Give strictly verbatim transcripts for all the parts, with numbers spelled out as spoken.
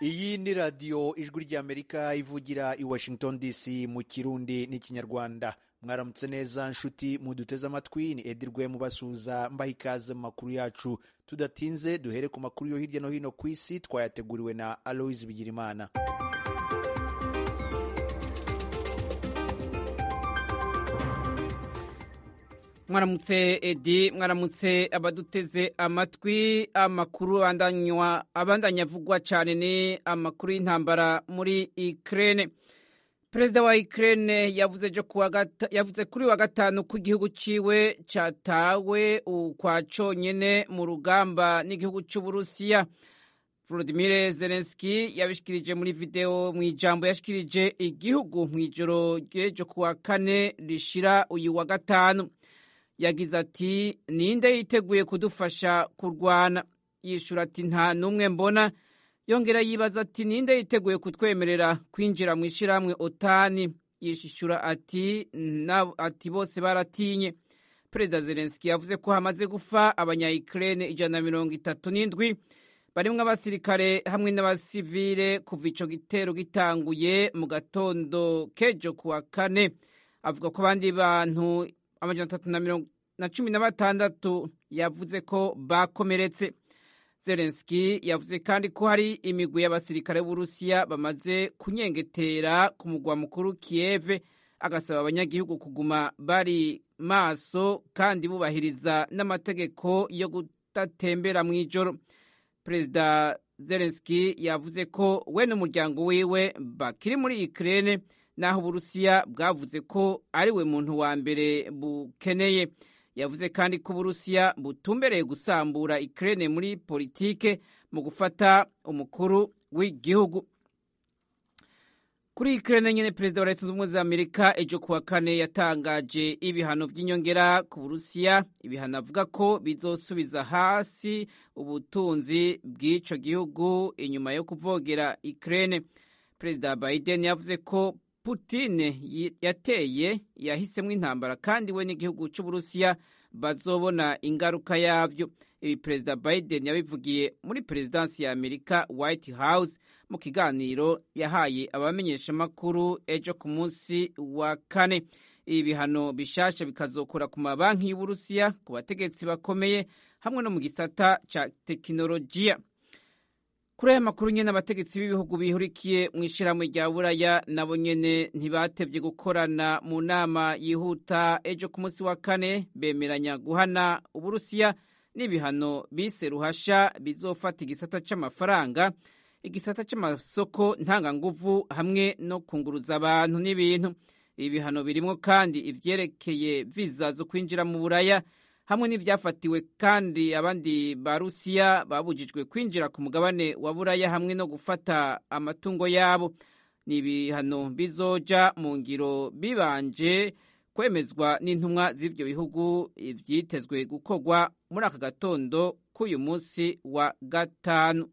iyi ni radiyo ijwi ry'amerika ivugira i washington dc mu kirundi n'ikinyarwanda. Mwaramutse neza nshuti muduteze amatwi, ni Edirwe mubasuhuza mbaha ikaze mu makuru yacu. Tudatinze duhere ku makuru yo hirya no hino ku isi twayateguriwe na Aloise Bigirimana. Mwaramutse Edi, mwaramutse abaduteze amatwi. Amakuru abandanywa abandanya avugwa cyane ni amakuru y'intambara muri Ukraine. Perezida wa Ukraine yavuze jo kuwa yavuze kuri wa gatanu ku gihugu ciwe catawe ukwa conyene mu rugamba n'igihugu c'Uburusiya. Volodymyr Zelensky yabishikirije muri video mu ijambo yashikirije igihugu mu ijoro ryejo kuwa kane rishira uyu wa gatanu. Yagize ati ninde yiteguye kudufasha kurwana? Yishura ati nta numwe mbona. Yongera yibaza ati ninde yiteguye kutwemerera kwinjira mu ishiramwe otani? Yishishura ati na ati bose baratinye. Perezida Zelensky yavuze ko hamaze gufa abanya-Ukraine ijana na mirongo itatu n'indwi barimwo abasirikare hamwe n'abasivile kuva ico gitero gitanguye mu gatondo kejo kuwa kane. Avuga ko abandi bantu amajana atatu na mirongo na cumi na batandatu yavuze ko bakomeretse. Zelensky yavuze kandi ko hari imigwi y'abasirikare b'Uburusiya bamaze kunyengetera ku mugwa mukuru Kiev, agasaba abanyagihugu kuguma bari maso kandi bubahiriza n'amategeko yo kudatembera mw'ijoro. Perezida Zelensky yavuze ko we n'umuryango wiwe bakiri muri Ukraine, naho Uburusiya bwavuze ko ari we muntu wa mbere bukeneye. Yavuze kandi ko Uburusiya butumbereye gusambura Ukraine muri politike mu gufata umukuru w'igihugu. Kuri Ukraine nyene, perezida wa Leta Zunze Ubumwe za Amerika ejo kuwa kane yatangaje ibihano vy'inyongera ku Burusiya, ibihano avuga ko bizosubiza hasi ubutunzi bw'ico gihugu inyuma yo kuvogera Ukraine. Perezida Biden yavuze ko Putin yateye yahisemwo intambara kandi we n'igihugu c'Uburusiya bazobona ingaruka yavyo. Ibi Perezida Biden yabivugiye muri perezidansi ya Amerika White House mu kiganiro yahaye abamenyesha makuru ejo ku munsi wa kane. Ibi bihano bishasha bikazokora ku mabanki y'Uburusiya, ku bategetsi bakomeye hamwe no mu gisata ca tekinolojiya. Kuri aya makuru nyene, abategetsi b'ibihugu bihurikiye mu ishirahamwe rya Buraya nabo nyene ntibatevye gukorana mu nama yihuta ejo ku munsi wa kane, bemeranya guhana Uburusiya n'ibihano bise ruhasha bizofata igisata c'amafaranga, igisata c'amasoko ntanganguvu hamwe no kunguruza abantu n'ibintu. Ibi bihano birimwo kandi ivyerekeye viza zo kwinjira mu Buraya hamwe n'ivyafatiwe kandi abandi Barusiya babujijwe kwinjira ku mugabane wa Buraya hamwe no gufata amatungo yabo. Ni ibihano bizoja mu ngiro bibanje kwemezwa n'intumwa z'ivyo bihugu, ivyitezwe gukorwa muri aka gatondo k'uyu munsi wa gatanu.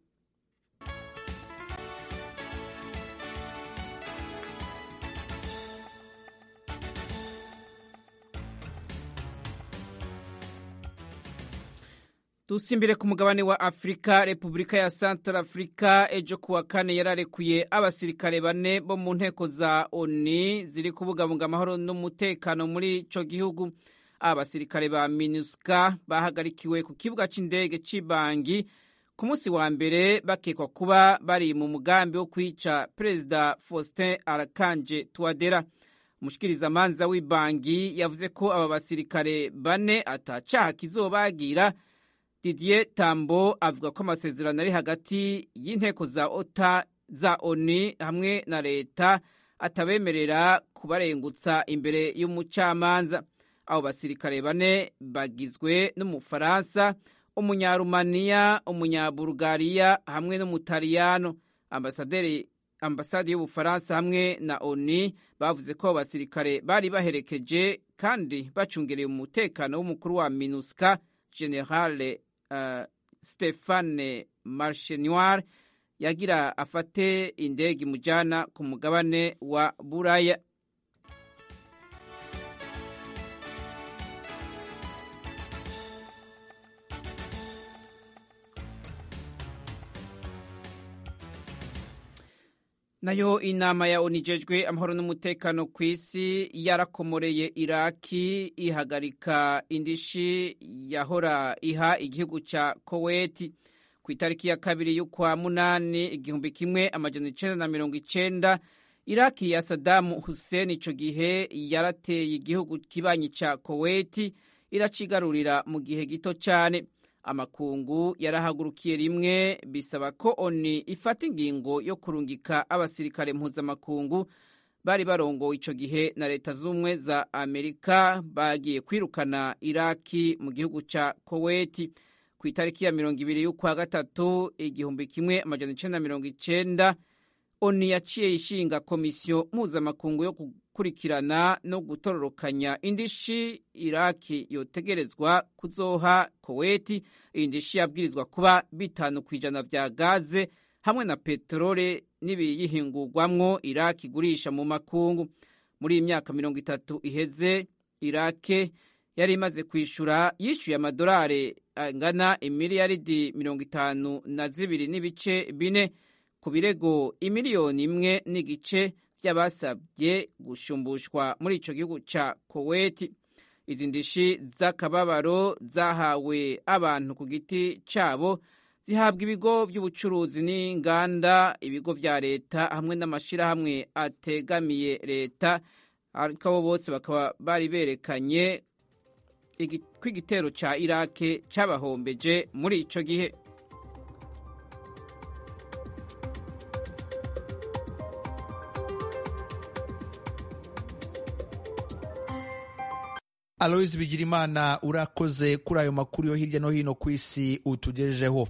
Dusimbire ku mugabane wa Afrika. Repubulika ya Central Africa ejo kuwa kane yararekuye abasirikare bane bo mu nteko za O N U ziri kubungabunga amahoro n'umutekano muri ico gihugu. Abasirikare ba MINUSCA bahagarikiwe ku kibuga c'indege c'Ibangi ku munsi wa mbere bakekwa kuba bari mu mugambi wo kwica Perezida Faustin Archange Touadera. Umushikirizamanza w'Ibangi yavuze ko aba basirikare bane atacaha kizobagira. Didier Tambo avuga ko amasezerano ari hagati y'inteko za ota za O N U hamwe na leta atabemerera kubarengutsa imbere y'umucamanza. Abo basirikare bane bagizwe n'Umufaransa, Umunyarumaniya, Umunyabulgaria hamwe n'Umutaliyano. Ambasaderi ambasade y'Ubufaransa hamwe na O N U bavuze ko abasirikare bari baherekeje kandi bacungereye umutekano w'umukuru wa MINUSCA General Uh, Stéphane Marchenoir yagira afate indege imujana ku mugabane wa Buraya. Nayo inama ya ONU ijejwe amahoro n'umutekano ku isi yarakomoreye Iraki ihagarika indishi yahora iha igihugu ca Kuwait ku itariki ya kabiri y'ukwa munani igihumbi kimwe amajana icenda na mirongo icenda. Iraki ya Saddam Hussein ico gihe yarateye igihugu kibanyi ca Kuwait iracigarurira mu gihe gito cane. Amakungu yarahagurukiye rimwe bisaba ko ONU ifata ingingo yo kurungika abasirikare mpuzamakungu bari barongowe ico gihe na leta z'ubumwe za Amerika bagiye kwirukana Iraki mu gihugu ca Kuwait ku itariki ya mirongo ibiri y'ukwa gatatu igihumbi kimwe amajana icenda na mirongo icenda. ONU yaciye ishinga komisiyo mpuzamakungu yo gukurikirana no gutororokanya indishi Iraki yotegerezwa kuzoha Kuwait. Indishi yabwirizwa kuba bitanu kwijana vya gaze hamwe na peterole n'ibiyihingurwamwo Iraki igurisha mu makungu. Muri iyi myaka mirongo itatu iheze Iraki yari imaze kwishura yishuye amadolari angana imiliyaridi mirongo itanu na zibiri n'ibice bine ku birego imiliyoni imwe n'igice vy'abasabye gushumbushwa muri ico gihugu ca Kuwait. Izi ndishi z'akababaro zahawe abantu ku giti cabo zihabwa ibigo vy'ubucuruzi n'inganda, ibigo vya leta hamwe n'amashirahamwe ategamiye leta, ariko abo bose bakaba bari berekanye ko igitero ca Iraki cabahombeje muri ico gihe. Aloys Bigirimana urakoze kuri ayo makuru yo hirya no hino ku isi utugejejeho.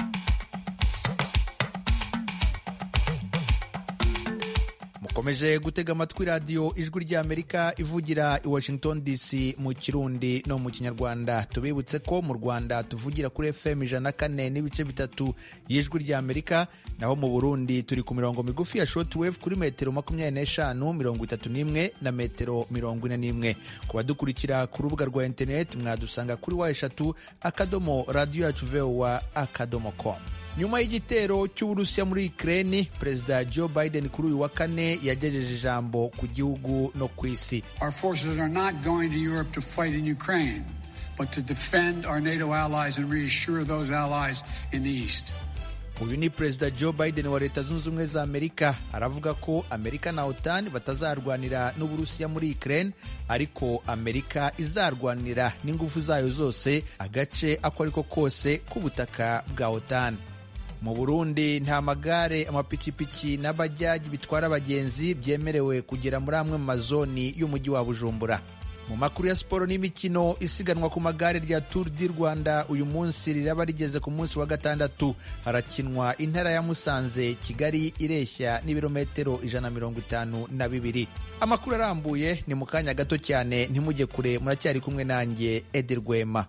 Mukomeje gutega amatwi radio Ijwi ry'Amerika ivugira i Washington D C mu Kirundi no mu Kinyarwanda. Tubibutse ko mu Rwanda tuvugira kuri F M ijana na kane n'ibice bitatu y'Ijwi ry'Amerika, naho mu Burundi turi ku mirongo migufi ya shortwave kuri metero makumyabiri n'eshanu, mirongo itatu n'imwe na metero mirongo ine n'imwe. Ku badukurikira ku rubuga rwa internet mwadusanga kuri wa eshatu akadomo radio yacu voa akadomo com. Nyuma y'igitero cy'Uburusiya muri Ukraine, Perezida Joe Biden kuri uyu wa kane yagejeje ijambo ku gihugu no ku isi. Our forces are not going to Europe to fight in Ukraine, but to defend our NATO allies and reassure those allies in the East. Uyu ni Perezida Joe Biden wa Leta Zunze Ubumwe za Amerika, aravuga ko Amerika na OTAN batazarwanira n'Uburusiya muri Ukraine, ariko Amerika izarwanira n'ingufu zayo zose agace ako ariko kose k'ubutaka bwa OTAN. Mu Burundi nta magare, amapikipiki n'abajaji bitwara abagenzi byemerewe kugera muri amwe mu mazoni y'umujyi wa Bujumbura. Mu makuru ya siporo n'imikino, isiganwa ku magare rya Tour du Rwanda uyu munsi riraba rigeze ku munsi wa gatandatu. Harakinwa intara ya Musanze Kigali ireshya n'ibirometero ijana na mirongo itanu na bibiri. Amakuru arambuye ni mu kanya gato cyane, ntimujye kure, muracyari kumwe nanjye Edi Rwema.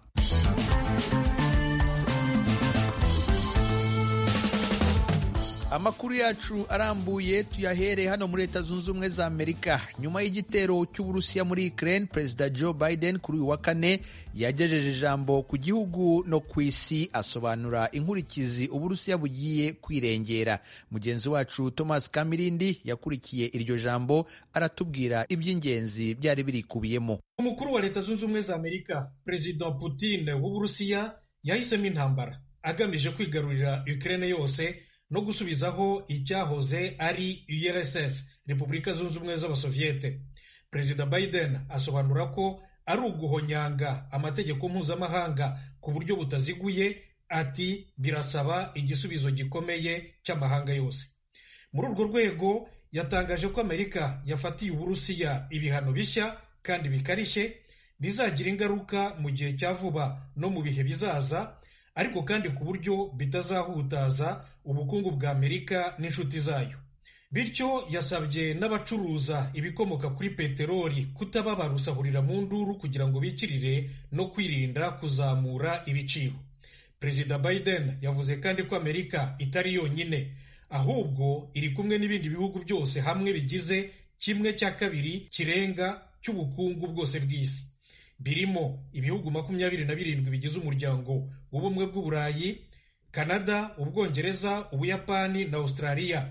Amakuru yacu arambuye tuyahere hano muri Leta Zunze Ubumwe za Amerika. Nyuma y'igitero cy'Uburusiya muri Ukraine, Perezida Joe Biden kuri uyu wa kane yagejeje ijambo ku gihugu no ku isi, asobanura inkurikizi Uburusiya bugiye kwirengera. Mugenzi wacu Thomas Kamirindi yakurikiye iryo jambo, aratubwira iby'ingenzi byari birikubiyemo. Umukuru wa Leta Zunze Ubumwe za Amerika, Perezida Putin w'Uburusiya, yahisemo intambara agamije kwigarurira Ukraine yose no gusubizaho icyahoze ari U R S S, Repubulika Zunze Ubumwe z'Abasoviyete. Perezida Biden asobanura ko ari uguhonyanga amategeko mpuzamahanga ku buryo butaziguye, ati birasaba igisubizo gikomeye cy'amahanga yose. Muri urwo rwego yatangaje ko Amerika yafatiye Uburusiya ibihano bishya kandi bikarishye bizagira ingaruka mu gihe cya vuba no mu bihe bizaza, ariko kandi ku buryo bitazahutaza ubukungu bwa Amerika n'inshuti zayo. Bityo yasabye n'abacuruza ibikomoka kuri peteroli kutaba barusahurira mu nduru kugira ngo bikirire no kwirinda kuzamura ibiciro. Perezida Biden yavuze kandi ko Amerika itari yonyine, ahubwo iri kumwe n'ibindi bihugu byose hamwe bigize kimwe cya kabiri kirenga cy'ubukungu bwose bw'isi. Birimo ibihugu makumyabiri na birindwi bigize umuryango w'ubumwe bw'Uburayi, Canada, Ubwongereza, Ubuyapani na Australia.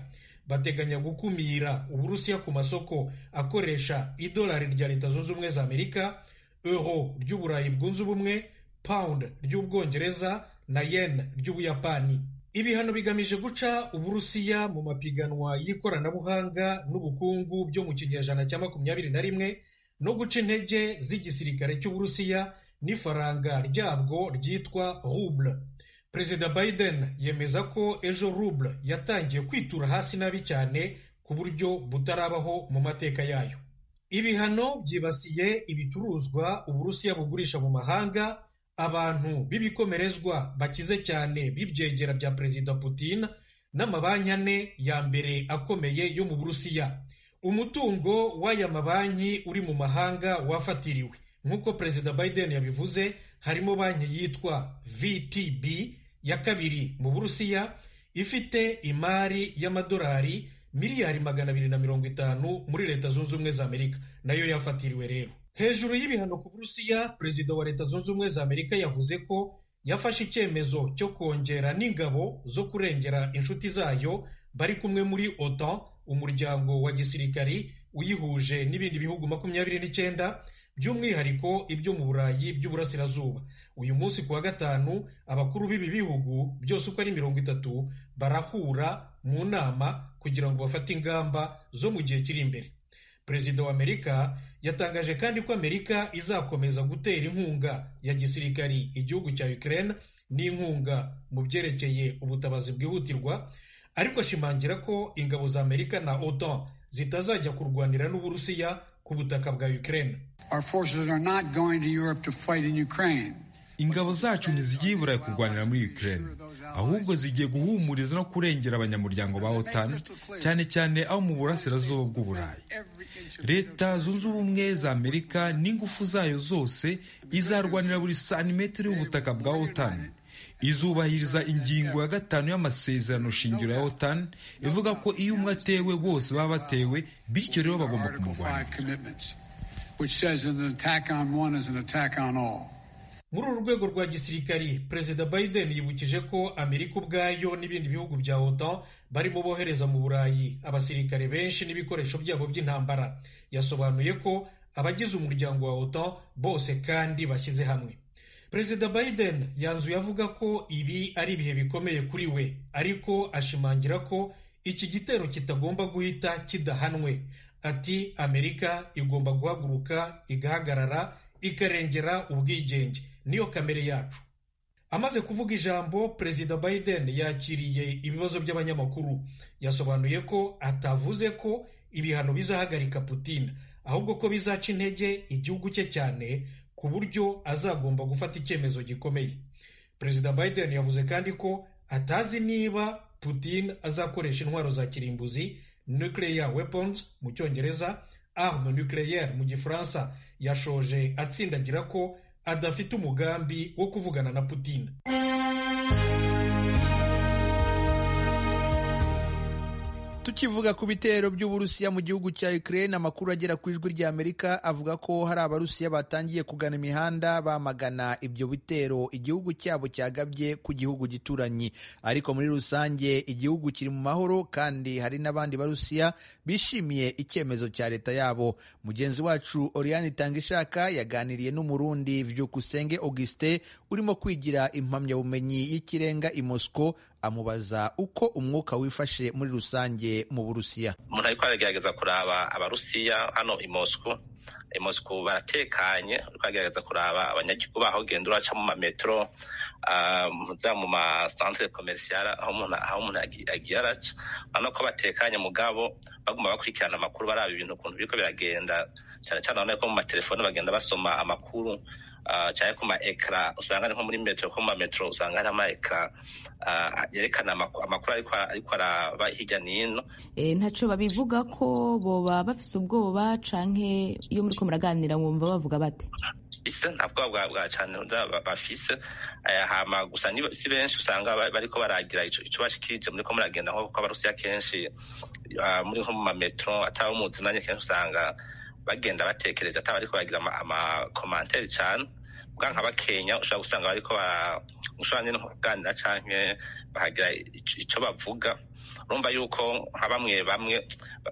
bateganya gukumira Uburusiya ku masoko akoresha idolari rya Leta Zunze Ubumwe za Amerika, euro ry'Uburayi bwunze ubumwe, pound ry'Ubwongereza na yen ry'Ubuyapani. Ibihano bigamije guca Uburusiya mu mapiganwa y'ikoranabuhanga n'ubukungu byo mu kinyejana cya makumyabiri na rimwe no guca intege z'igisirikare cy'Uburusiya n'ifaranga ryabwo ryitwa ruble. Perezida Biden yemeza ko ejo ruble yatangiye kwitura hasi nabi cyane ku buryo butarabaho mu mateka yayo. Ibihano byibasiye ibicuruzwa Uburusiya bugurisha mu mahanga, abantu b'ibikomerezwa bakize cyane b'ibyegera bya Perezida Putin n'amabanki ane ya mbere akomeye yo mu Burusiya. Umutungo w'aya mabanki uri mu mahanga wafatiriwe. Nk'uko Perezida Biden yabivuze, harimo banki yitwa V T B ya kabiri mu Burusiya ifite imari y'amadolari miliyari magana abiri na mirongo itanu muri Leta Zunze Ubumwe za Amerika, nayo yafatiriwe rero. Hejuru y'ibihano ku Burusiya, Perezida wa Leta Zunze Ubumwe za Amerika yavuze ko yafashe icyemezo cyo kongera n'ingabo zo kurengera inshuti zayo bari kumwe muri OTAN, umuryango wa gisirikari uyihuje n'ibindi bihugu makumyabiri n'icyenda, by'umwihariko ibyo mu Burayi by'Uburasirazuba. Uyu munsi kuwa gatanu abakuru b'ibi bihugu byose uko ari mirongo itatu barahura mu nama kugira ngo bafate ingamba zo mu gihe kiri imbere. Perezida wa Amerika yatangaje kandi ko Amerika izakomeza gutera inkunga ya gisirikari igihugu cya Ukraine n'inkunga mu byerekeye ubutabazi bwihutirwa, ariko ashimangira ko ingabo za Amerika na OTAN zitazajya kurwanira n'Uburusiya ku butaka bwa Ukraine. Our forces are not going to Europe to fight in Ukraine. Ingabo zacu ntizigiye Burayi kurwanira muri Ukraine, ahubwo zigiye guhumuriza no kurengera abanyamuryango ba OTAN, cyane cyane abo mu burasirazuba bw'Uburayi. Leta Zunze Ubumwe za Amerika n'ingufu zayo zose izarwanira buri santimetero y'ubutaka bwa OTAN. Izubahiriza ingingo ya gatanu y'amasezerano shingiro ya OTAN ivuga ko iyo umwe atewe bose baba batewe, bityo rero bagomba kumurwanya. Muri uru rwego rwa gisirikari, Perezida Biden yibukije ko Amerika ubwayo n'ibindi bihugu bya OTAN barimo bohereza mu Burayi abasirikare benshi n'ibikoresho byabo by'intambara. Yasobanuye ko abagize umuryango wa OTAN bose kandi bashyize hamwe. Perezida Biden yanzuye avuga ko ibi ari ibihe bikomeye kuri we, ariko ashimangira ko iki gitero kitagomba guhita kidahanwe. Ati Amerika igomba guhaguruka igahagarara ikarengera ubwigenge, niyo kamere yacu. Amaze kuvuga ijambo, Perezida Biden yakiriye ibibazo by'abanyamakuru. Yasobanuye ko atavuze ko ibihano bizahagarika Putin, ahubwo ko bizaca intege igihugu cye cyane ku buryo azagomba gufata icyemezo gikomeye. Perezida Biden yavuze kandi ko atazi niba Putin azakoresha intwaro za kirimbuzi, nuclear weapons mu Cyongereza, arme nucléaire mu Gifaransa. Yashoje atsindagira ko adafite umugambi wo kuvugana na Putin. Tukivuga ku bitero by'Uburusiya mu gihugu cya Ukraine, amakuru agera ku ijwi rya Amerika avuga ko hari Abarusiya batangiye kugana imihanda bamagana ibyo bitero igihugu cyabo cyagabye ku gihugu gituranyi. Ariko muri rusange igihugu kiri mu mahoro, kandi hari n'abandi Barusiya bishimiye icyemezo cya leta yabo. Mugenzi wacu Oriane Tangishaka yaganiriye n'Umurundi Vyukusenge Augustin urimo kwigira impamyabumenyi y'ikirenga i Moscow, amubaza uko umwuka wifashe muri rusange mu Burusiya. Umuntu ariko aragerageza kuraba Abarusiya hano i Moscow. I Moscow baratekanye, ariko aragerageza kuraba abanyagihugu baho genda uraca mu mametro, muza mu ma centre commercial aho umuntu aho umuntu agiye araca, urabona ko batekanye mugabo bagomba bakurikirana amakuru, baraba ibintu ukuntu biriko biragenda, cyane cyane urabona ko mu matelefone bagenda basoma amakuru. Uh, cyane ku ma ekra usanga ari nko muri metro, ko mu metro usanga hari ama ekra uh, yerekana amakuru ariko ariko araba hirya nino. Eh, ntaco babivuga ko boba bafise ubwoba canke iyo muri ko muraganira mwumva bavuga bate? Ise ntabwo bwa bwa cyane bafise aya hama gusa ni si benshi usanga bariko baragira ico ico bashikije muri ko muragenda nko ko Abarusiya kenshi uh, muri nko mu metro ataho muzinanye kenshi usanga bagenda batekereje ataba ariko bagira ama commentaire cyane. Bwa nka bakenya ushaka gusanga bariko ba ushobora no kuganira canke bahagira ico bavuga. urumva yuko nka bamwe bamwe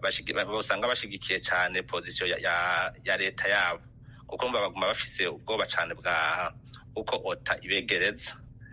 usanga bashigikiye cyane pozisiyo ya ya leta yabo, kuko urumva baguma bafise ubwoba cyane bwa uko ota ibegereza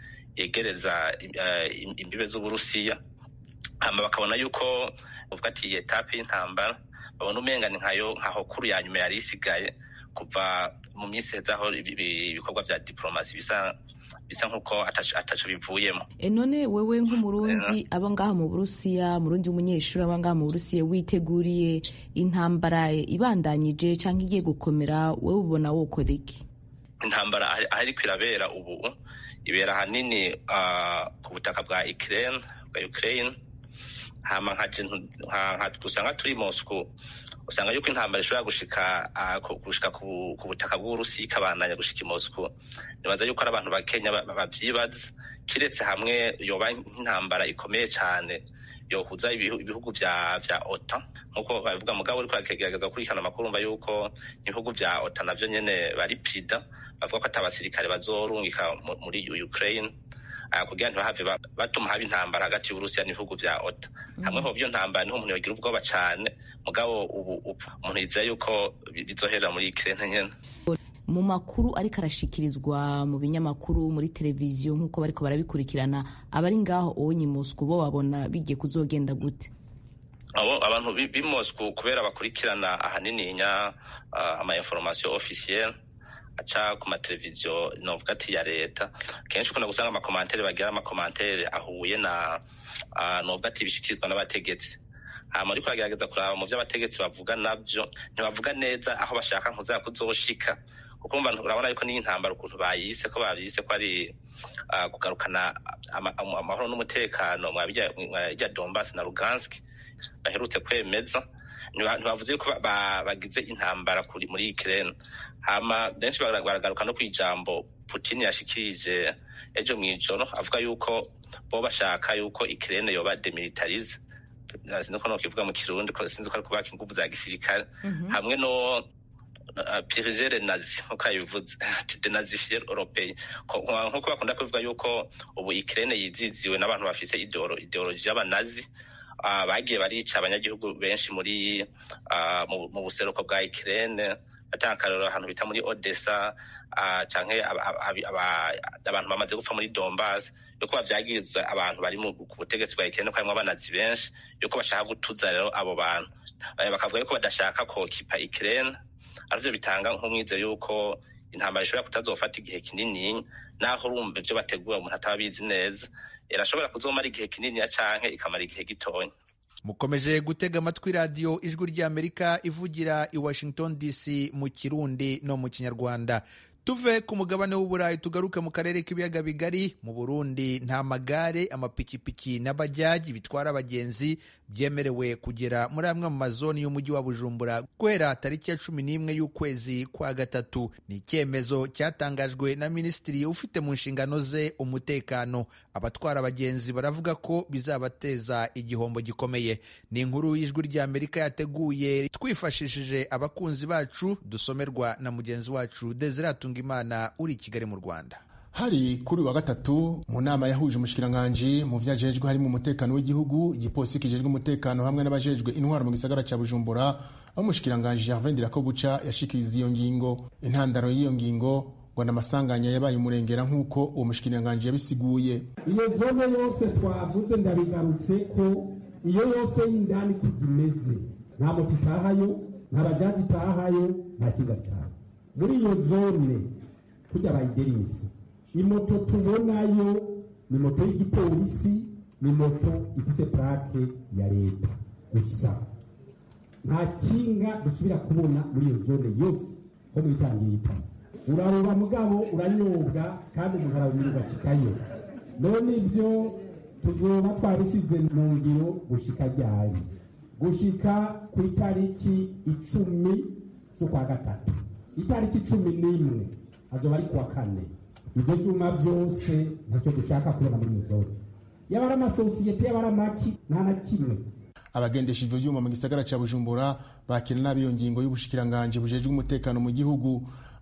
yegereza imbibe z'Uburusiya, hama bakabona yuko uvuga ati iyi etape y'intambara babona umenga ni nkayo nkaho kuru ya nyuma yari isigaye kuva mu minsi hezaho ibikorwa vya diplomasi bisa bisa nkuko ataco bivuyemo. E none wewe nk'umurundi aba ngaha mu Burusiya, murundi w'umunyeshuri aba ngaha mu Burusiya, witeguriye intambara ibandanyije canke igiye gukomera, wewe ubona wokora iki? Intambara ahari kwirabera ubu ibera hanini uh, ku butaka bwa Ukraine bwa Ukraine hama nka usanga turi Moscow, usanga yuko intambara ishobora gushika uh, gushika ku, ku butaka bw'Uburusiya ikabandanya gushika i Moscow. Nibaza yuko ari abantu ba Kenya bavyibaza, kiretse hamwe yoba intambara ikomeye cyane yohuza ibihugu vya vya OTAN nkuko bavuga, mugabo uriko akegerageza kurikana amakuru mba yuko ibihugu vya OTAN navyo nyene bari prida, bavuga ko atabasirikare bazorungika muri Ukraine kugira ntibahave batuma haba intambara hagati y'Uburusiya n'ibihugu vya OTAN. Hamwe ho byo ntambara niho umuntu yogira ubwoba cyane, mugabo ubu umuntu yizeye yuko bizohera muri Ukraine nyene. Mu makuru ariko arashikirizwa mu binyamakuru, muri televiziyo, nk'uko bariko barabikurikirana, abari ngaho onye Moscow bo babona bigiye kuzogenda gute? Abo abantu bi Moscow kubera bakurikirana ahanini nya uh, ama information officielle aca ku mateleviziyo novuga ati ya leta, kenshi ukunda gusanga amakomantere bagira amakomantere ahuye na uh, novuga ati bishikirizwa n'abategetsi. Hama ariko bagerageza kuraba mu vy'abategetsi bavuga navyo ntibavuga neza aho bashaka nkuza kuzoshika, kuko mba urabona yuko ni intambara ukuntu bayise ko bavyise ko ari uh, kugarukana amahoro n'umutekano mwabijya Donbass na Lugansk baherutse kwemeza. Ntibavuze yuko bagize intambara kuri muri Ukraine. Hama benshi baragaruka no kwijambo Putin yashikirije ejo mwijoro avuga yuko bo bashaka yuko Ukraine yoba demilitarize, sinzi ko no kivuga mu Kirundi, ko sinzi ko ari kubaka ingufu za gisirikare. mm -hmm. Hamwe no uh, pirigere nazi nkuko yabivuze denazifier europei, nkuko bakunda kuvuga yuko ubu Ukraine yiziziwe n'abantu bafise ideology y'abanazi. Uh, bagiye barica abanyagihugu benshi muri uh, mu, mu buseruko bwa Ukraine, atankarero ahantu bita muri Odessa uh, canke abantu bamaze gupfa muri Donbass, yuko bavyagiriza abantu bari mu butegetsi bwa Ukraine ko harimwo abanazi benshi, yuko bashaka gutuza rero abo bantu, bakavuga yuko badashaka ko kipa Ukraine, arivyo bitanga nk'umwize yuko intambara ishobora kutazofata igihe kinini, naho urumva ivyo bategura umuntu atababizi neza, irashobora kuzomara igihe kinini ya canke ikamara igihe gitonya. Mukomeje gutega amatwi radiyo ijwi ry'Amerika ivugira i Washington D C mu Kirundi no mu Kinyarwanda. Tuve ku mugabane w'Uburayi tugaruke mu karere k'ibiyaga bigari. Mu Burundi nta magare, amapikipiki n'abajaji bitwara abagenzi byemerewe kugera muri amwe mu mazoni y'umujyi wa Bujumbura guhera tariki ya cumi n'imwe y'ukwezi kwa gatatu. Ni icyemezo cyatangajwe na minisitiri ufite mu nshingano ze umutekano. Abatwara abagenzi baravuga ko bizabateza igihombo gikomeye. Ni inkuru y'ijwi ry'Amerika yateguye twifashishije abakunzi bacu, dusomerwa na mugenzi wacu Desire Imana uri i Kigali mu Rwanda. Hari kuri wa gatatu mu nama yahuje umushikiranganje mu vyajejwe harimo umutekano w'igihugu, igipolisi kijejwe umutekano hamwe n'abajejwe intwaro mu gisagara ca Bujumbura, aho umushikiranganje Gervais Ndirakobuca yashikiriza iyo ngingo. Intandaro y'iyo ngingo ngo namasanganya yabaye umurengera nk'uko uwo mushikiranganje yabisiguye. Iyo zone yose twavuze ndabigarutse ko iyo yose y'indani kugimeze, nta moto itahayo, nta bajaji itahayo, nta kinga cyayo. Muri iyo zone kujya bayiderisi, imoto tubonayo ni moto y'igipolisi, ni moto ifise plaque ya leta gusa. Nta kinga dusubira kubona muri iyo zone yose ko mwitangiye ita. Uraruba mugabo uranyobwa kandi umuntu arabirwa kikayo. None ivyo tuzoba twabisize mu ngiro gushika ryari? Gushika ku itariki icumi z'ukwa gatatu. Itariki cumi n'imwe azoba ari kuwa kane. Ibyo byuma byose ntacyo dushaka kubona muri muzoro. Yaba ari amasosiyete, yaba ari amaki, nta na kimwe. Abagendesha ivyo vyuma mu gisagara ca Bujumbura bakira nabi iyo ngingo y'ubushikiranganje bujejwe umutekano mu gihugu.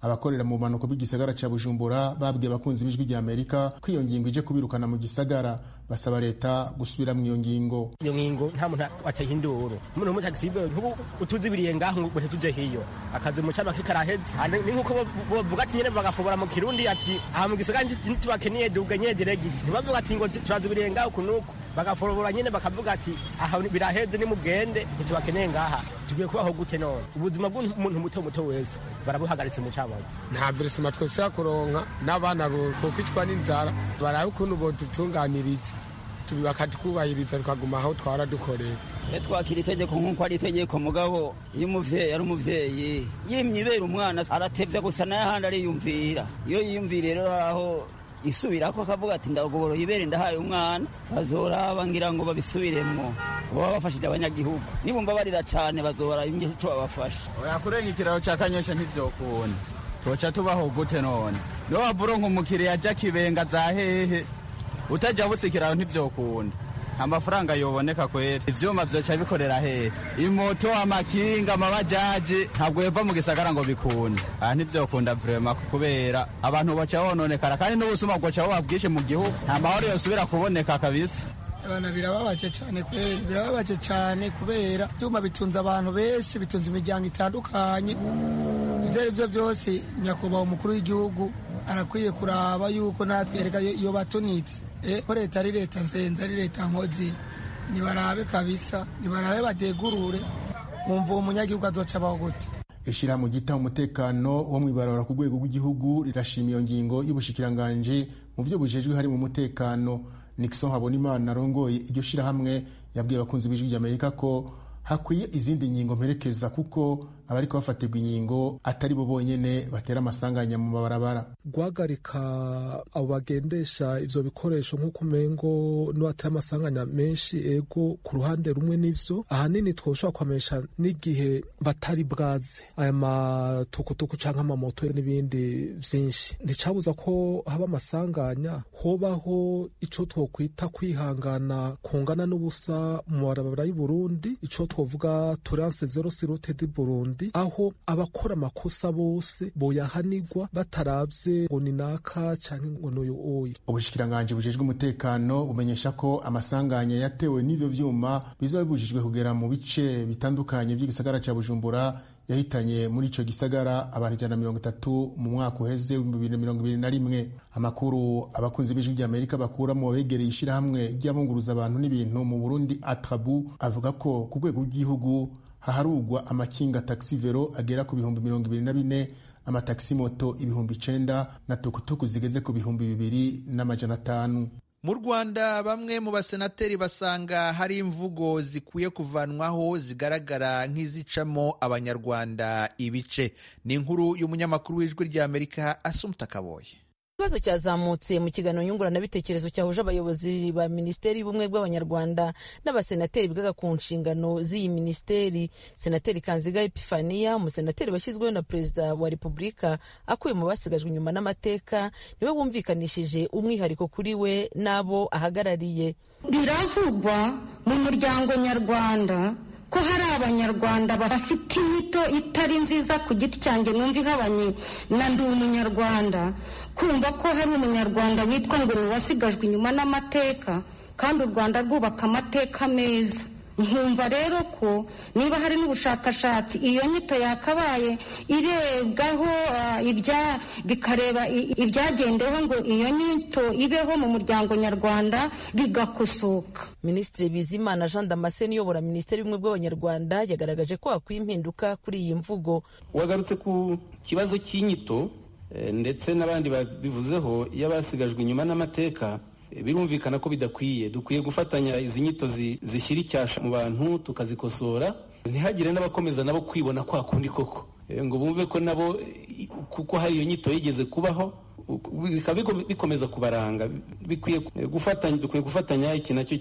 abakorera mu bumanuko bw'igisagara ca Bujumbura babwiye abakunzi b'ijwi rya Amerika ko iyo ngingo ije kubirukana mu gisagara, basaba leta gusubira mu iyo ngingo. Iyo ngingo nta muntu atahindura, umuntu w'umutaxibe nkubu utuzibiriye ngaho ngo tuje hiyo akazi mu cyama kikaraheze, ni nkuko bavuga ati nyene bagafobora mu Kirundi ati aha mu gisagara ntitubakeneye duga nyegere giti, ntibavuga ati ngo turazibiriye ngaho kunuko bagafobora nyene bakavuga ati aha biraheze ni mugende ntitubakeneye ngaha, tugiye kubaho gute none? Ubuzima bw'umuntu muto muto wese barabuhagaritse mu cyama, nta verisima twose kuronka n'abana bokwicwa n'inzara, baraho ukuntu bodutunganiriza bakatwubahiriza tukaguma aho twara dukorera. Twakira itegeko nk'uko ari itegeko, mugabo iyo umuvyeyi ari umuvyeyi yimye ibera umwana aratevya gusa n'ahandi ariyumvira, iyo yiyumvira rero aho isubirako akavuga ati ndagoboro ibere ndahaye umwana, bazoraba ngira ngo babisubiremwo baba bafashije abanyagihugu, nibumva barira cane bazora imwe cyo babafasha. Oya kurenga ikiraro ca Kanyosha ntivyokunda, toca tubaho gute none? No wavuro nk'umukiriya aja Kibenga za hehe utaja busikiraho ntivyokunda, amafaranga yoboneka kwera, ivyuma vyoca bikorera hehe, imoto amakinga amabajaji ntabwo yeva mu gisagara ngo bikunde, aha ntivyokunda vrema kubera abantu baca bononekara kandi n'ubusuma bwoca bubabwishe mu gihugu, nta mahoro yosubira kuboneka kabisa. Abana birababaje cyane kwera, birababaje cyane kubera ivyuma bitunze abantu benshi, bitunze imiryango itandukanye. Ivyo ari byo byose nyakubahwa umukuru w'igihugu arakwiye kuraba yuko natwe erega yo batunitse ko leta ari leta nzenze, ari leta nkozi, nibarabe kabisa, nibarabe badegurure, wumva uwo munyagihugu azoca abaho gute? Ishirahamwe ryita umutekano wo mwibarabara ku rwego rw'igihugu rirashima iyo ngingo y'ubushikiranganje mu vyo bujejwe hari mu mutekano. Nixon Habonimana arongoye iryo shirahamwe yabwiye abakunzi b'ijwi ry'Amerika ko hakwiye izindi ngingo mperekeza kuko abariko bafatirwa ingingo atari bo bonyene batera amasanganya mu mabarabara. Guhagarika abo bagendesha ivyo bikoresho nk'uko umengo n'uwatera amasanganya menshi, ego ku ruhande rumwe n'ivyo ahanini twoshobora kwamesha n'igihe batari bwaze aya matukutuku canke amamoto n'ibindi vyinshi, nticabuza ko haba amasanganya, hobaho ico twokwita kwihangana kungana n'ubusa mu mabarabara y'u Burundi, ico twovuga tolerance zero sirute di Burundi, aho abakora amakosa bose boyahanirwa bataravye ngo ni naka canke ngo noyo oyi. Ubushikiranganje bujejwe umutekano bumenyesha ko amasanganya yatewe n'ivyo vyuma bizoba bibujijwe kugera mu bice bitandukanye by'igisagara ca Bujumbura yahitanye muri ico gisagara abantu ijana na mirongo itatu mu mwaka uheze w'ibihumbi bibiri na mirongo ibiri na rimwe. Amakuru abakunzi b'ijwi ry'Amerika bakura mu begereye ishirahamwe ry'abunguruza abantu n'ibintu mu Burundi Atrabu avuga ko ku rwego rw'igihugu haharugwa amakinga taxi vero agera ku bihumbi mirongo ibiri na bine, amataxi moto ibihumbi icenda na tukutuku zigeze ku bihumbi bibiri n'amajana atanu. Mu Rwanda bamwe mu basenateri basanga hari imvugo zikwiye kuvanwaho zigaragara nk'izicamo abanyarwanda ibice. Ni inkuru y'umunyamakuru w'ijwi ry'Amerika Assumpta Kaboye. Ikibazo cyazamutse mu kiganiro nyunguranabitekerezo cyahuje abayobozi ba Minisiteri y'Ubumwe bw'Abanyarwanda n'abasenateri bigaga ku nshingano z'iyi minisiteri. Senateri Kanziga Epifania, umusenateri washyizweho na Perezida wa Repubulika akuye mu basigajwe inyuma n'amateka, niwe wumvikanishije umwihariko kuri we n'abo ahagarariye. Biravugwa mu muryango nyarwanda ko hari abanyarwanda bafite inyito itari nziza, ku giti cyanjye numva ihabanye na ndi umunyarwanda, kumva ko hari umunyarwanda witwa ngo ni wasigajwe inyuma n'amateka kandi u Rwanda rwubaka amateka meza. Nkumva rero ko niba hari n'ubushakashatsi iyo nyito yakabaye irebwaho uh, ibya bikareba ibyagendeho ngo iyo nyito ibeho mu muryango nyarwanda bigakosoka. Minisitiri Bizimana Jean Damascene uyobora Minisiteri y'Ubumwe bw'Abanyarwanda yagaragaje ko hakwiye impinduka kuri iyi mvugo. Wagarutse ku kibazo cy'inyito ndetse n'abandi babivuzeho y'abasigajwe inyuma n'amateka. Birumvikana ko bidakwiye, dukwiye gufatanya izi nyito zishyira icyasha mu bantu tukazikosora, ntihagire n'abakomeza nabo kwibona kwa kundi koko ngo bumve ko nabo kuko hari iyo nyito yigeze kubaho bikaba bikomeza kubaranga. bikwiye gufatanya dukwiye gufatanya iki nacyo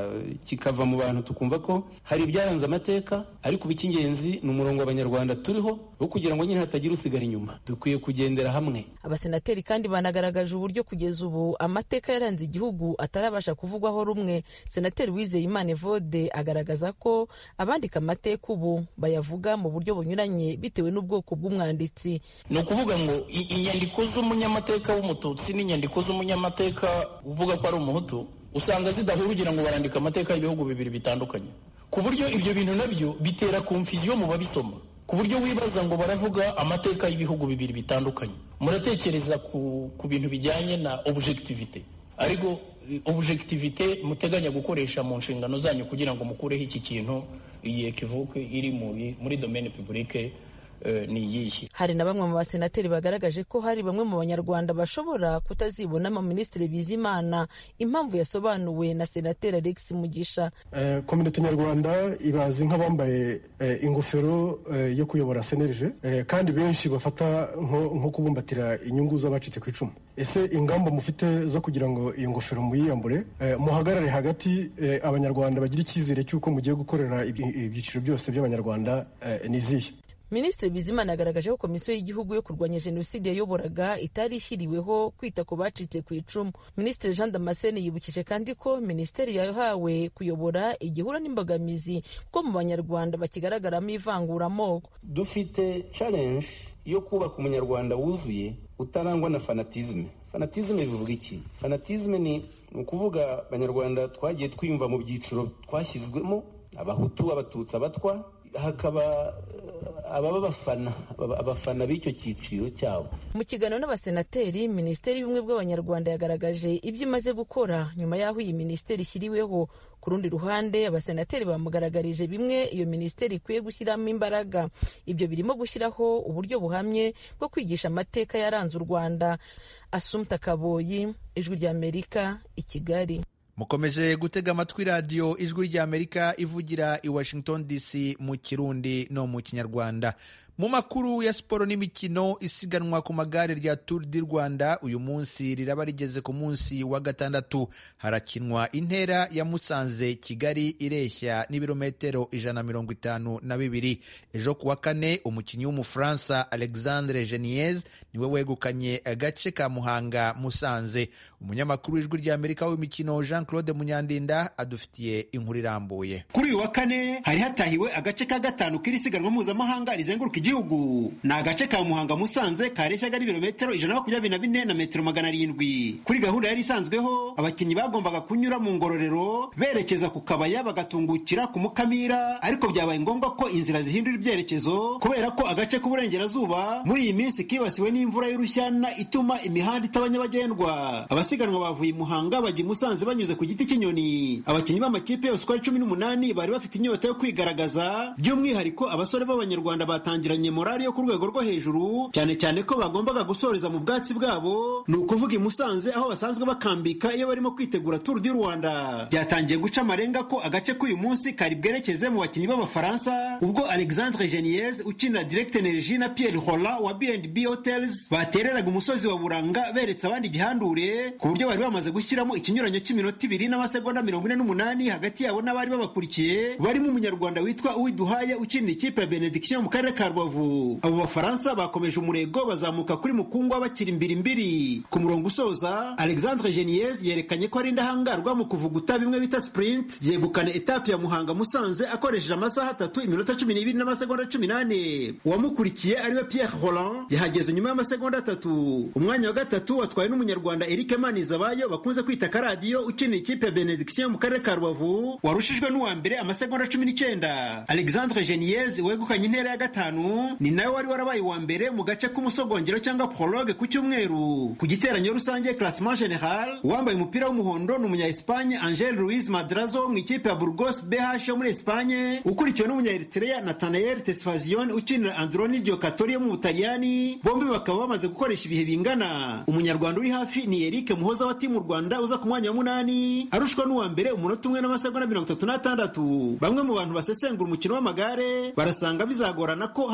kikava mu bantu tukumva ko hari ibyaranze amateka, ariko icy'ingenzi ni umurongo w'abanyarwanda turiho wo kugira ngo nyine hatagira usigara inyuma. Dukwiye kugendera hamwe. Abasenateri kandi banagaragaje uburyo kugeza ubu amateka yaranze igihugu atarabasha kuvugwaho rumwe. Senateri Uwizeyimana Evode agaragaza ko abandika amateka ubu bayavuga mu buryo bunyuranye bitewe n'ubwoko bw'umwanditsi. Ni ukuvuga ngo inyandiko z'umunyamateka w'umututsi n'inyandiko z'umunyamateka uvuga ko ari umuhutu usanga zidahura ugira ngo barandika amateka y'ibihugu bibiri bitandukanye, ku buryo ibyo bintu nabyo bitera confusion mu babisoma, ku buryo wibaza ngo baravuga amateka y'ibihugu bibiri bitandukanye. Muratekereza ku, ku bintu bijyanye na objectivité, ariko objectivité muteganya gukoresha mu nshingano zanyu kugira ngo mukureho iki kintu iyi equivoque iri muri muri domaine publique ni iyihe. Hari na bamwe mu basenateri bagaragaje ko hari bamwe mu banyarwanda bashobora kutazibonamo Minisitiri Bizimana, impamvu yasobanuwe na Senateri Alex Mugisha. Eh, Komite nyarwanda ibazi nk'abambaye eh, ingofero eh, yo kuyobora C N L G eh, kandi benshi bafata nko kubumbatira inyungu z'abacitse ku icumu. Ese ingamba mufite zo kugira ngo iyo ngofero muyiyambure eh, muhagarare hagati eh, abanyarwanda bagira icyizere cy'uko mugiye gukorera ibyiciro byose by'abanyarwanda eh, nizihe? Minisitiri Bizimana agaragaje ko Komisiyo y'Igihugu yo kurwanya Jenoside yayoboraga itari ishyiriweho kwita ku bacitse ku icumu. Minisitiri Jean Damascene yibukije kandi ko minisiteri yahawe kuyobora igihura n'imbogamizi ko mu banyarwanda bakigaragaramo ivanguramoko. Dufite challenge yo kubaka umunyarwanda wuzuye utarangwa na fanatisme. Fanatisme bivuga iki? Fanatisme ni ukuvuga abanyarwanda twagiye twiyumva mu byiciro twashyizwemo, abahutu, abatutsi, abatwa, hakaba ababa bafana abafana b'icyo cyiciro cyabo. Mu kiganiro n'abasenateri, Minisiteri y'Ubumwe bw'Abanyarwanda yagaragaje ibyo imaze gukora nyuma y'aho iyi minisiteri ishyiriweho. Ku rundi ruhande, abasenateri bamugaragarije bimwe iyo minisiteri ikwiye gushyiramo imbaraga. Ibyo birimo gushyiraho uburyo buhamye bwo kwigisha amateka yaranze u Rwanda. Assumpta Kaboyi, Ijwi ry'Amerika, i Kigali. Mukomeje gutega amatwi radiyo Ijwi ry'Amerika ivugira i Washington D C mu Kirundi no mu Kinyarwanda. Mu makuru ya siporo n'imikino, isiganwa ku magare rya Tour du Rwanda uyu munsi riraba rigeze ku munsi wa gatandatu. Harakinwa intera ya Musanze Kigali ireshya n'ibirometero ijana mirongo itanu na bibiri. Ejo kuwa kane, umukinnyi w'Umufaransa Alexandre Geniez niwe wegukanye agace ka Muhanga Musanze. Umunyamakuru w'Ijwi ry'Amerika w'imikino Jean Claude Munyandinda adufitiye inkuru irambuye. Kuri uyu wa kane hari hatahiwe agace ka gatanu k'irisiganwa mpuzamahanga rizenguruka igihugu. Ni agace ka Muhanga Musanze kareshyaga n'ibirometero ijana na makumyabiri na bine na metero magana arindwi. Kuri gahunda yari isanzweho, abakinnyi bagombaga kunyura mu Ngororero berekeza ku Kabaya bagatungukira ku Mukamira, ariko byabaye ngombwa ko inzira zihindura ibyerekezo kubera ko agace k'uburengerazuba muri iyi minsi kibasiwe n'imvura y'urushyana ituma imihanda itaba nyabagendwa. Abasiganwa bavuye Muhanga bajya Musanze banyuze ku giti cy'inyoni. Abakinnyi b'amakipe yose uko ari cumi n'umunani bari bafite inyota yo kwigaragaza, by'umwihariko abasore b'Abanyarwanda batangiranye morali yo ku rwego rwo hejuru, cyane cyane ko bagombaga gusoreza mu bwatsi bwabo, ni ukuvuga i Musanze aho basanzwe bakambika iyo barimo kwitegura Tour du Rwanda. Byatangiye guca amarenga ko agace k'uyu munsi kari bwerekeze mu bakinnyi b'Abafaransa, ubwo Alexandre Geniez ukinira Direct Energie na Pierre Roland wa B and B Hotels batereraga umusozi wa Buranga beretse abandi igihandure, ku buryo bari bamaze gushyiramo ikinyuranyo cy'iminota ibiri n'amasegonda mirongo ine n'umunani hagati yabo n'abari babakurikiye, barimo umunyarwanda witwa Uwiduhaye ukinira ikipe ya Benediction mu karere ka Rubavu. Abo Bafaransa bakomeje umurego bazamuka kuri Mukungwa bakiri imbiri mbiri. Ku murongo usoza, Alexandre Geniez yerekanye ko ari indahangarwa mu kuvuguta bimwe bita sprint, yegukana etape ya Muhanga Musanze akoresheje amasaha atatu iminota cumi n'ibiri n'amasegonda cumi n'ane. Uwamukurikiye ariwe Pierre Roland yahageze nyuma y'amasegonda atatu. Umwanya wa gatatu watwaye n'umunyarwanda Eric Manizabayo bakunze kwita Karadiyo ukinira ikipe ya Benediction mu karere ka Rubavu, warushijwe n'uwa mbere amasegonda cumi n'icyenda. Alexandre Geniez wegukanye intera ya gatanu ni nawe wari warabaye wa mbere mu gace k'umusogongero cyangwa prologue ku cyumweru. Ku giteranyo rusange classement general, uwambaye umupira w'umuhondo ni umunya Espagne Angel Ruiz Madrazo mu ikipe ya Burgos B H yo muri Espagne, ukurikiwe n'umunya Eritrea Nathanael Tesfazion ukinira Androni Giocatori yo mu Butaliyani. Bombi bakaba bamaze gukoresha ibihe bingana. Umunyarwanda uri hafi ni Eric Muhoza wa timu Rwanda uza ku mwanya wa munani arushwa n'uwa mbere umunota umwe n'amasegonda mirongo itatu n'atandatu. Bamwe mu bantu basesengura umukino w'amagare barasanga bizagorana ko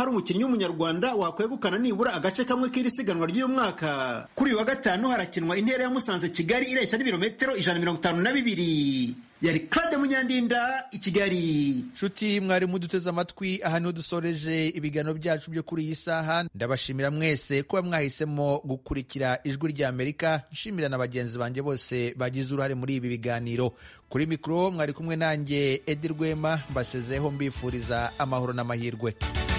hari umukinnyi w'umunyarwanda wakwegukana nibura agace kamwe k'iri siganwa ry'uyu mwaka. Kuri uyu wa gatanu harakinwa intera ya Musanze Kigali ireshya n'ibirometero ijana na mirongo itanu na bibiri. Yari Claude Munyandinda i Kigali. Nshuti mwari muduteze amatwi, aha niho dusoreje ibiganiro byacu byo kuri iyi saha. Ndabashimira mwese kuba mwahisemo gukurikira Ijwi ry'Amerika. Nshimira na bagenzi banjye bose bagize uruhare muri ibi biganiro. Kuri mikoro mwari kumwe nanjye Edi Rwema, mbasezeho mbifuriza amahoro n'amahirwe.